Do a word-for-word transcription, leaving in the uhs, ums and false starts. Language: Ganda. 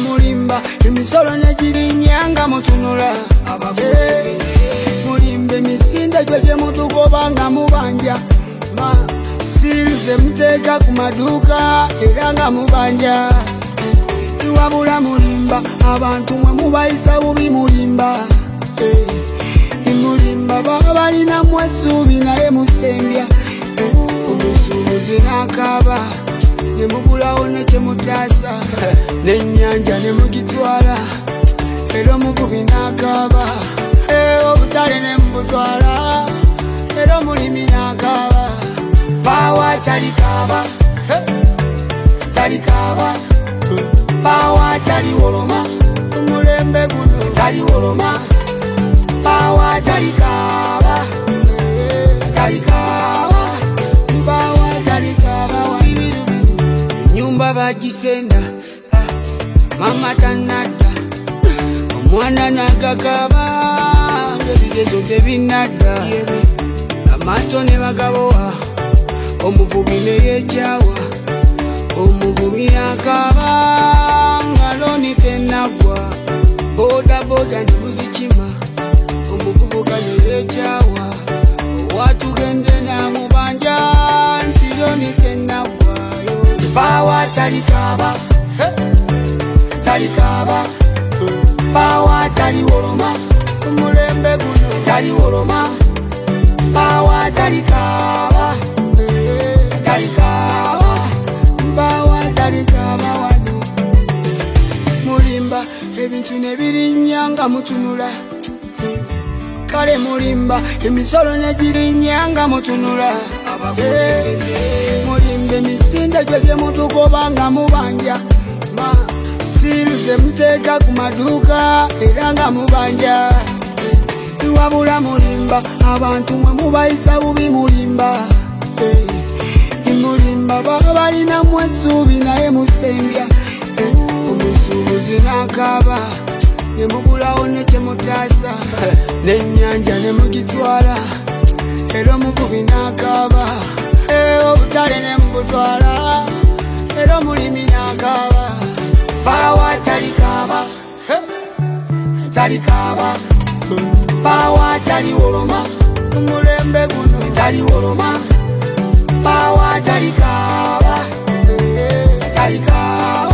mulimba emisolo negirinyanga mutunula hey. Mulimba emisinde gwe gye mutugoba nga mubanja ma sirize muteka ku maduuka era nga mubanja iwabula mulimba abantu mwe mubayisa bubi mulimba hey. Mulimba baba balina mwesuubi naye musembya omusuubuzi n'akaaba ne mubulawo ne kyemutaasa n'ennyanja ne mugitwala era omuvubi n'akaaba obutale ne mubutwala era omulimi n'akaaba bawa talikaaba talikaaba bawa taliwoloma omulembe guno taliwoloma bawa talikaaba talikaaba bawa talikaaba nyumba bagisenda mama tanadda omwana nagagaba ebigezo tebinadda amaato ne bagabowa omuvubi neyekyawa omuvubi akaaba ngaloni tenagwa boda boda nebuzikima omuvubuka neyekyawa owatugende namubanja nti loni tenagwayo bawa talikaaba talikaaba bawa taliwoloma omulembe guno taliwoloma bawa talikaaba talikaaba bawa talikaaba wano mulimba ebintu nebirinyanga mutunula kale mulimba emisolo negirinyanga mutunula hey. Mulimba emisinde gwe gye mutugoba nga mubanja ma sirize muteka ku maduuka era nga mubanja iwabula mulimba abantu mwe mubayisa bubi mulimba hey. Mulimba baba balina mwesuubi naye musembya hey. Omusuubuzi n'akaaba ne mubulawo ne kyemutaasa n'ennyanja ne mugitwala era omuvubi n'akaaba obutale ne mubutwala era omulimi n'akaaba bawa talikaaba talikaaba bawa taliwoloma omulembe guno taliwoloma bawa talikaaba talikaaba